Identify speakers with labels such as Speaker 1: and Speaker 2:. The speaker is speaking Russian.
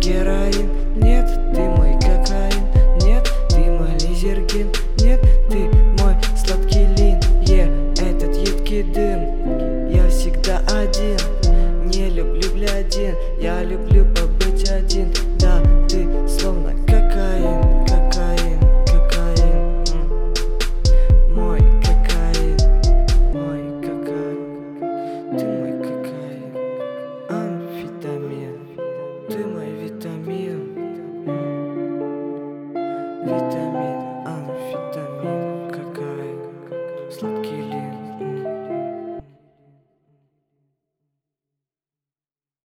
Speaker 1: героин, нет, ты мой кокаин, нет, ты мой лизергин, нет, ты мой сладкий лин, этот едкий дым. Я всегда один, не люблю блядин, я люблю побыть один. Да, ты словно кокаин, кокаин, кокаин, мой кокаин, мой кокаин, ты мой кокаин, амфетамин, ты мой витамин, витамин.